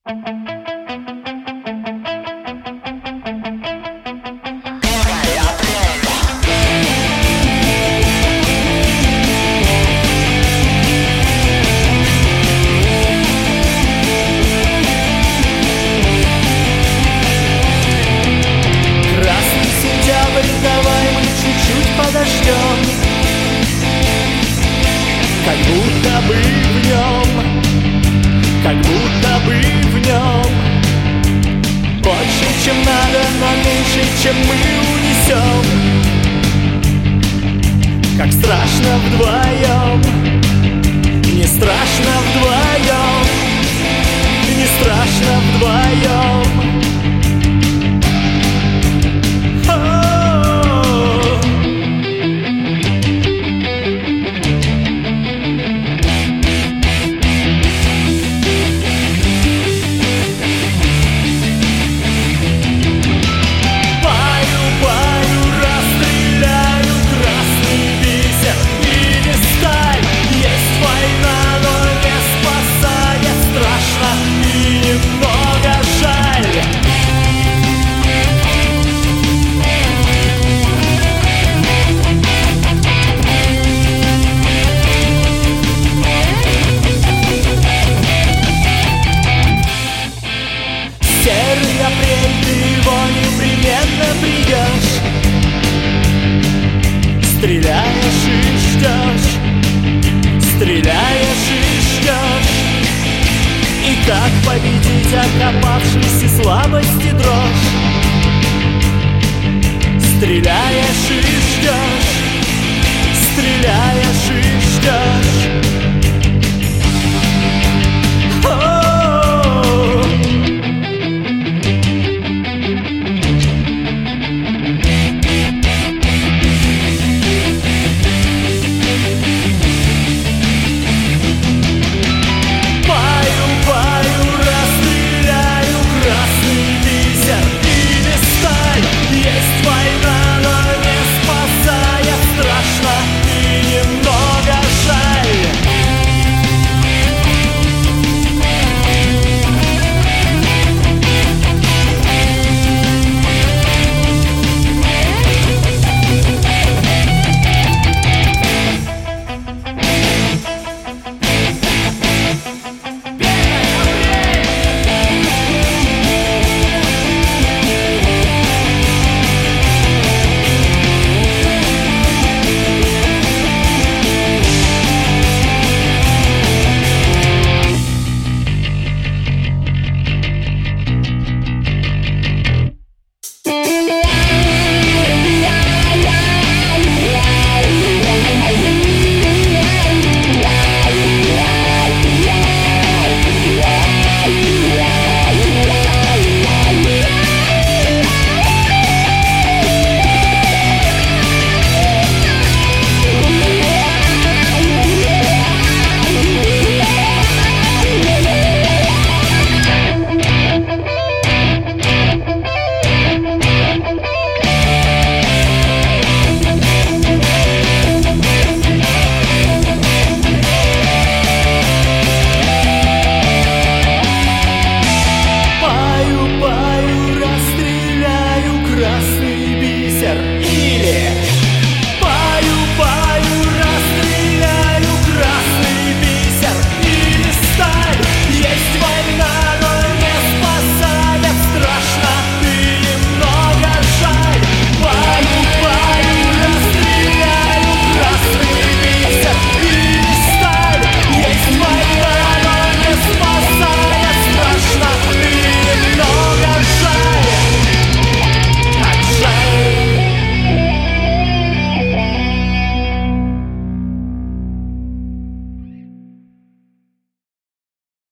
Давай мы чуть-чуть подождем, как будто бы в нем, как будто бы в нем больше, чем надо, но меньше, чем мы унесем. Как страшно вдвоем, не страшно вдвоем, не страшно вдвоем. Серый апрель, ты его непременно придешь, стреляешь и ждешь, стреляешь и ждешь. И как победить окопавшись и слабости дрожь? Стреляешь и ждешь, стреляешь и ждешь.